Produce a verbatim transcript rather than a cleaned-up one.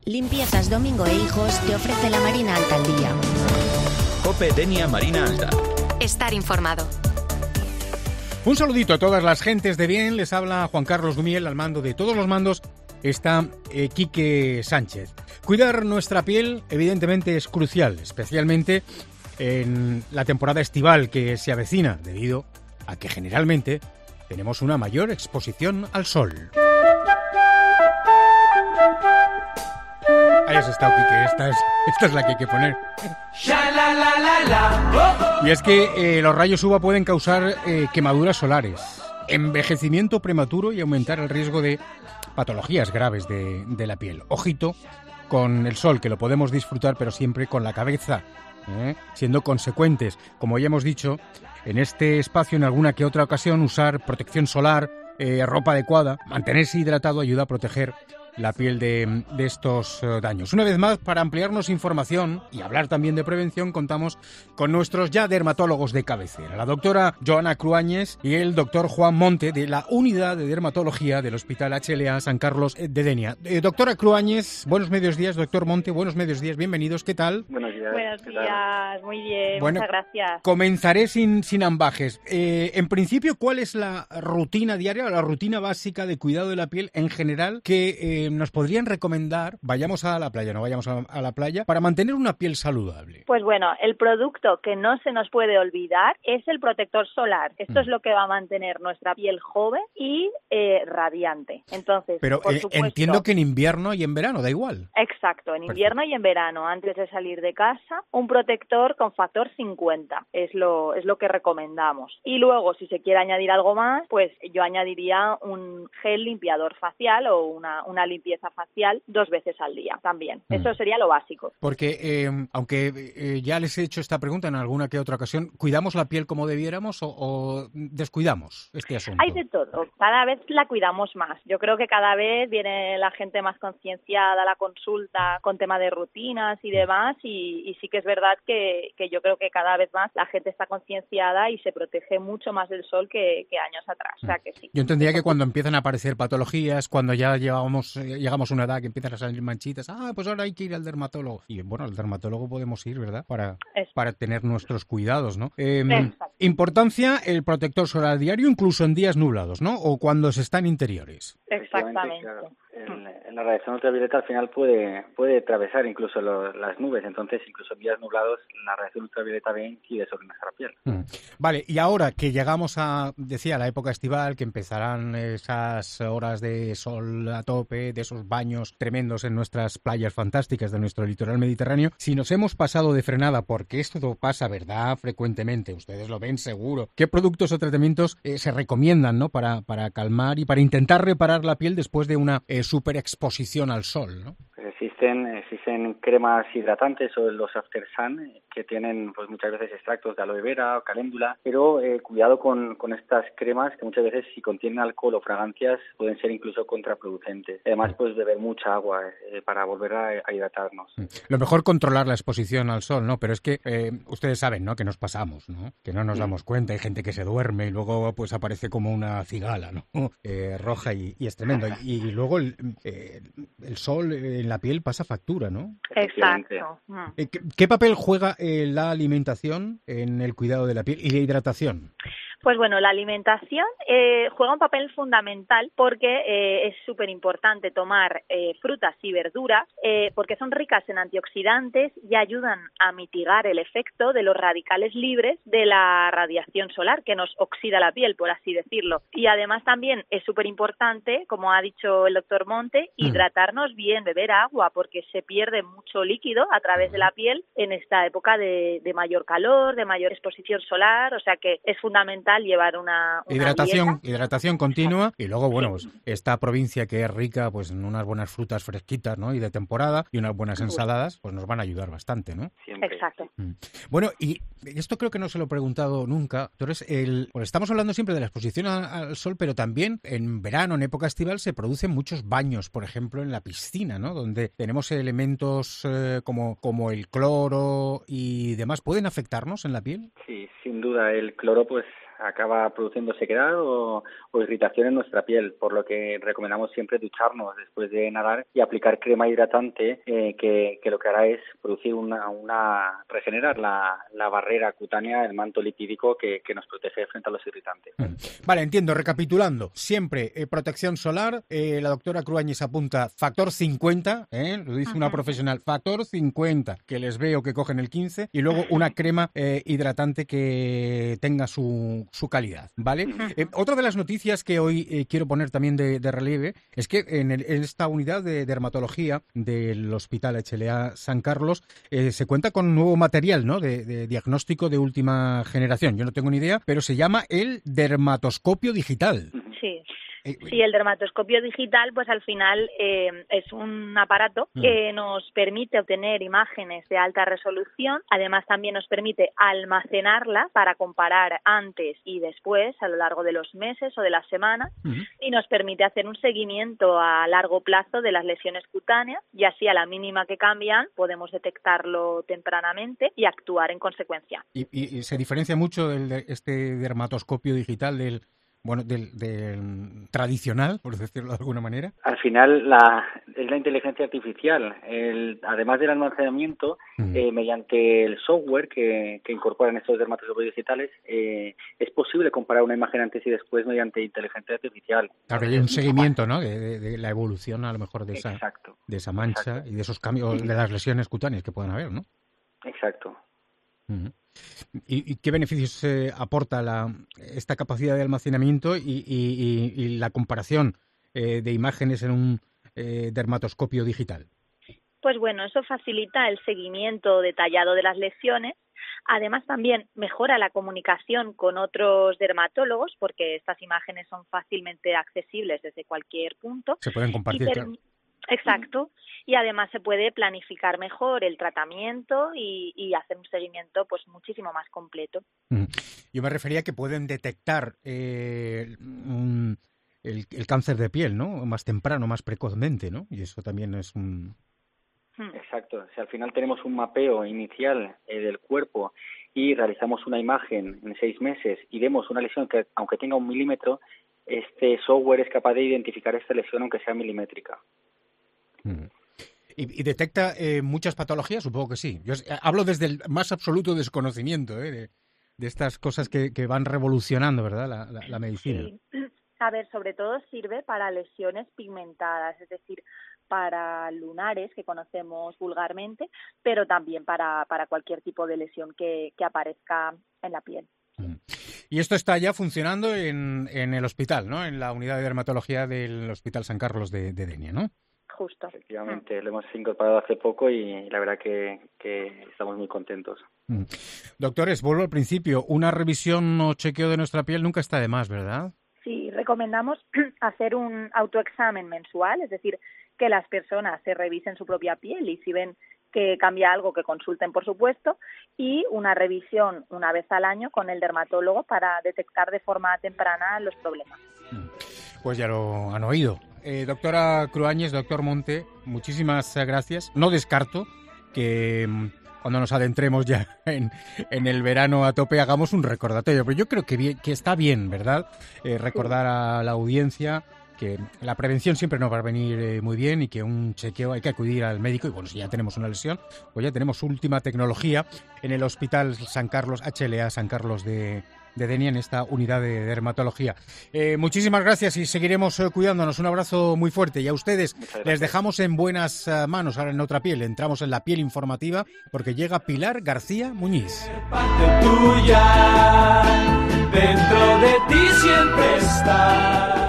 Limpiezas Domingo e Hijos te ofrece la Marina Alta al día. COPE Denia Marina Alta. Estar informado. Un saludito a todas las gentes de bien. Les habla Juan Carlos Dumiel. Al mando de todos los mandos está eh, Quique Sánchez. Cuidar nuestra piel evidentemente es crucial, especialmente en la temporada estival que se avecina, debido a que generalmente tenemos una mayor exposición al sol. Ahí has estado, Quique. Esta es, esta es la que hay que poner. Y es que eh, los rayos U V A pueden causar eh, quemaduras solares, envejecimiento prematuro y aumentar el riesgo de patologías graves de, de la piel. Ojito con el sol, que lo podemos disfrutar, pero siempre con la cabeza, ¿eh? siendo consecuentes. Como ya hemos dicho, en este espacio, en alguna que otra ocasión, usar protección solar, eh, ropa adecuada, mantenerse hidratado ayuda a proteger la piel de, de estos uh, daños. Una vez más, para ampliarnos información y hablar también de prevención, contamos con nuestros ya dermatólogos de cabecera, la doctora Joana Cruañes y el doctor Juan Monte, de la Unidad de Dermatología del Hospital H L A San Carlos de Denia. Eh, doctora Cruañes, buenos medios días. Doctor Monte, buenos medios días. Bienvenidos. ¿Qué tal? Buenos días. Buenos días. Muy bien. Bueno, muchas gracias. Comenzaré sin, sin ambajes. Eh, en principio, ¿cuál es la rutina diaria o la rutina básica de cuidado de la piel en general que eh, nos podrían recomendar, vayamos a la playa, no vayamos a, a la playa, para mantener una piel saludable? Pues bueno, el producto que no se nos puede olvidar es el protector solar. Esto mm. es lo que va a mantener nuestra piel joven y eh, radiante. Entonces, Pero por eh, supuesto, entiendo que en invierno y en verano, da igual. Exacto, en invierno Perfecto. y en verano, antes de salir de casa, un protector con factor cincuenta es lo, es lo que recomendamos. Y luego, si se quiere añadir algo más, pues yo añadiría un gel limpiador facial o una, una limpieza facial dos veces al día también. Mm. Eso sería lo básico. Porque, eh, aunque eh, ya les he hecho esta pregunta en alguna que otra ocasión, ¿cuidamos la piel como debiéramos o, o descuidamos este asunto? Hay de todo. Cada vez la cuidamos más. Yo creo que cada vez viene la gente más concienciada a la consulta con tema de rutinas y demás y, y sí que es verdad que, que yo creo que cada vez más la gente está concienciada y se protege mucho más del sol que, que años atrás. O sea que sí. Yo entendía que cuando empiezan a aparecer patologías, cuando ya llevamos, llegamos a una edad que empiezan a salir manchitas, ah, pues ahora hay que ir al dermatólogo. Y bueno, al dermatólogo podemos ir, ¿verdad? Para, para tener nuestros cuidados, ¿no? Eh, importancia, el protector solar diario, incluso en días nublados, ¿no? O cuando se está en interiores. Exactamente. Claro. En, en la radiación ultravioleta al final puede puede atravesar incluso lo, las nubes, entonces incluso en días nublados la radiación ultravioleta bien incide sobre nuestra piel. Mm. Vale, y ahora que llegamos a, decía, la época estival, que empezarán esas horas de sol a tope, de esos baños tremendos en nuestras playas fantásticas de nuestro litoral mediterráneo, si nos hemos pasado de frenada, porque esto pasa, ¿verdad?, frecuentemente, ustedes lo ven seguro, ¿qué productos o tratamientos eh, se recomiendan, ¿no?, para, para calmar y para intentar reparar la piel después de una eh, superexposición al sol, ¿no? Pues existen, existen cremas hidratantes o los after sun que tienen pues muchas veces extractos de aloe vera o caléndula, pero eh, cuidado con, con estas cremas que muchas veces si contienen alcohol o fragancias pueden ser incluso contraproducentes. Además, pues beber mucha agua eh, para volver a, a hidratarnos. Lo mejor controlar la exposición al sol, ¿no? Pero es que eh, ustedes saben, ¿no?, que nos pasamos, ¿no? Que no nos damos cuenta. Hay gente que se duerme y luego pues aparece como una cigala, ¿no? Eh, roja y, y es tremendo. Y, y luego el, eh, el sol en la piel pasa factura, ¿no? Exacto. ¿Qué, ¿Qué papel juega eh, la alimentación en el cuidado de la piel y la hidratación? Pues bueno, la alimentación eh, juega un papel fundamental porque eh, es súper importante tomar eh, frutas y verduras eh, porque son ricas en antioxidantes y ayudan a mitigar el efecto de los radicales libres de la radiación solar que nos oxida la piel, por así decirlo. Y además también es súper importante, como ha dicho el doctor Monte, hidratarnos bien, beber agua porque se pierde mucho líquido a través de la piel en esta época de, de mayor calor, de mayor exposición solar, o sea que es fundamental llevar una, una hidratación, dieta. hidratación continua y luego, bueno, sí. pues esta provincia que es rica pues en unas buenas frutas fresquitas, ¿no?, y de temporada y unas buenas ensaladas, pues nos van a ayudar bastante, ¿no? Siempre. Exacto. Mm. Bueno, y esto creo que no se lo he preguntado nunca. Entonces, el, pues estamos hablando siempre de la exposición al, al sol, pero también en verano, en época estival, se producen muchos baños, por ejemplo, en la piscina, ¿no?, donde tenemos elementos eh, como, como el cloro y demás. ¿Pueden afectarnos en la piel? Sí, sin duda. El cloro, pues acaba produciendo sequedad o, o irritación en nuestra piel, por lo que recomendamos siempre ducharnos después de nadar y aplicar crema hidratante eh, que, que lo que hará es producir una, una regenerar la, la barrera cutánea, el manto lipídico que, que nos protege frente a los irritantes. Vale, entiendo. Recapitulando, siempre eh, protección solar, eh, la doctora Cruañes apunta factor cincuenta, ¿eh? Lo dice una profesional, factor cincuenta, que les veo que cogen el quince, y luego una crema eh, hidratante que tenga su, su calidad, ¿vale? Eh, otra de las noticias que hoy eh, quiero poner también de, de relieve es que en, el, en esta unidad de dermatología del Hospital H L A San Carlos eh, se cuenta con nuevo material, ¿no?, de, de diagnóstico de última generación. Yo no tengo ni idea, pero se llama el dermatoscopio digital. Sí. Sí, el dermatoscopio digital, pues al final eh, es un aparato que nos permite obtener imágenes de alta resolución. Además, también nos permite almacenarlas para comparar antes y después a lo largo de los meses o de las semanas, uh-huh. y nos permite hacer un seguimiento a largo plazo de las lesiones cutáneas, y así a la mínima que cambian podemos detectarlo tempranamente y actuar en consecuencia. ¿Y, y, y se diferencia mucho el de este dermatoscopio digital del Bueno, del, del tradicional, por decirlo de alguna manera? Al final la, es la inteligencia artificial. El, además del almacenamiento, mm. eh, mediante el software que, que incorporan estos dermatoscopios digitales, eh, es posible comparar una imagen antes y después mediante inteligencia artificial. Claro, hay un seguimiento, ¿no?, de, de, de la evolución a lo mejor de esa, Exacto. de esa mancha. Exacto. Y de esos cambios, sí. de las lesiones cutáneas que puedan haber, ¿no? Exacto. Uh-huh. ¿Y, ¿Y qué beneficios eh, aporta la, esta capacidad de almacenamiento y, y, y, y la comparación eh, de imágenes en un eh, dermatoscopio digital? Pues bueno, eso facilita el seguimiento detallado de las lesiones. Además, también mejora la comunicación con otros dermatólogos, porque estas imágenes son fácilmente accesibles desde cualquier punto. Se pueden compartir, claro. Exacto, y además se puede planificar mejor el tratamiento y, y hacer un seguimiento pues muchísimo más completo. Yo me refería a que pueden detectar eh, un, el, el cáncer de piel, ¿no?, más temprano, más precozmente, ¿no? Y eso también es un... Exacto, si al final tenemos un mapeo inicial eh, del cuerpo y realizamos una imagen en seis meses y vemos una lesión que, aunque tenga un milímetro, este software es capaz de identificar esta lesión aunque sea milimétrica. ¿Y, y detecta eh, muchas patologías? Supongo que sí. Yo hablo desde el más absoluto desconocimiento ¿eh? de, de estas cosas que, que van revolucionando, ¿verdad?, la, la, la medicina. Sí. A ver, sobre todo sirve para lesiones pigmentadas, es decir, para lunares que conocemos vulgarmente, pero también para, para cualquier tipo de lesión que, que aparezca en la piel. Y esto está ya funcionando en, en el hospital, ¿no?, en la unidad de dermatología del Hospital San Carlos de, de Denia, ¿no? Justo. Efectivamente, mm. lo hemos incorporado hace poco y la verdad que, que estamos muy contentos. Mm. Doctores, vuelvo al principio. Una revisión o chequeo de nuestra piel nunca está de más, ¿verdad? Sí, recomendamos hacer un autoexamen mensual, es decir, que las personas se revisen su propia piel y si ven que cambia algo, que consulten, por supuesto, y una revisión una vez al año con el dermatólogo para detectar de forma temprana los problemas. Pues ya lo han oído. Eh, doctora Cruañes, doctor Monte, muchísimas gracias. No descarto que cuando nos adentremos ya en, en el verano a tope hagamos un recordatorio, pero yo creo que, bien, que está bien, ¿verdad?, eh, recordar a la audiencia que la prevención siempre nos va a venir eh, muy bien y que un chequeo hay que acudir al médico y bueno, si ya tenemos una lesión, pues ya tenemos última tecnología en el Hospital San Carlos, H L A San Carlos de, de Denia, en esta unidad de dermatología. Eh, muchísimas gracias y seguiremos eh, cuidándonos. Un abrazo muy fuerte y a ustedes les dejamos en buenas uh, manos ahora en Otra Piel. Entramos en la piel informativa porque llega Pilar García Muñiz. Parte tuya, dentro de ti siempre está.